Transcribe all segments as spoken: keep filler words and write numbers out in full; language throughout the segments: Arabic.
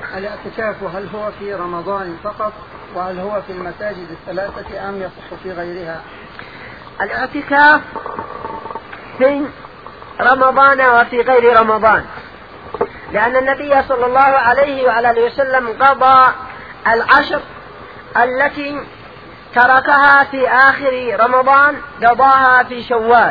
الاعتكاف هل هو في رمضان فقط وهل هو في المساجد الثلاثة أم يصح في غيرها؟ الاعتكاف في رمضان وفي غير رمضان، لأن النبي صلى الله عليه وعلى آله وسلم قضى العشر التي تركها في آخر رمضان قضاها في شوال.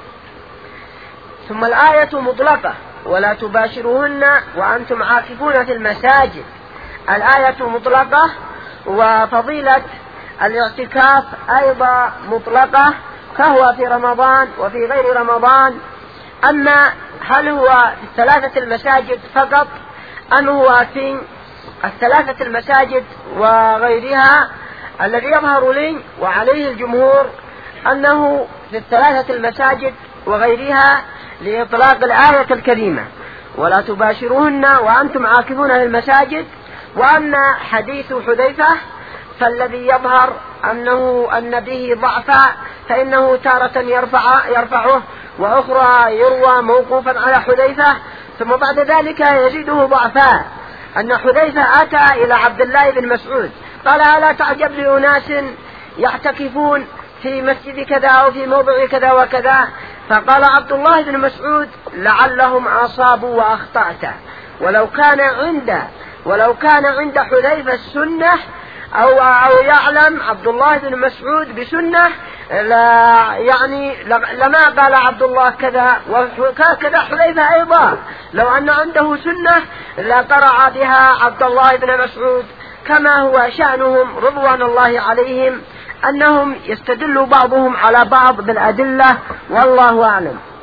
ثم الآية مطلقة ولا تباشروهن وأنتم عاكفون في المساجد، الآية مطلقة وفضيلة الاعتكاف أيضا مطلقة، فهو في رمضان وفي غير رمضان. أما هل هو في الثلاثة المساجد فقط أم هو في الثلاثة المساجد وغيرها، الذي يظهر لي وعليه الجمهور أنه في الثلاثة المساجد وغيرها لإطلاق الآية الكريمة ولا تباشروهن وأنتم عاكفون في المساجد. وأما حديث حذيفة فالذي يظهر أنه أن به ضعفا، فإنه تارة يرفع يرفعه وأخرى يروى موقوفا على حذيفة، ثم بعد ذلك يزيده ضعفا. أن حذيفة أتى إلى عبد الله بن مسعود قال ألا تعجب لأناس يعتكفون في مسجد كذا أو في موضع كذا وكذا، فقال عبد الله بن مسعود لعلهم أصابوا وأخطأت، ولو كان عند ولو كان عند حذيفة السنة أو, أو يعلم عبد الله بن مسعود بسنة لا يعني لما قال عبد الله كذا، وكذا حذيفة أيضا لو أن عنده سنة لقرأ بها عبد الله بن مسعود، كما هو شأنهم رضوان الله عليهم أنهم يستدل بعضهم على بعض بالأدلة، والله أعلم.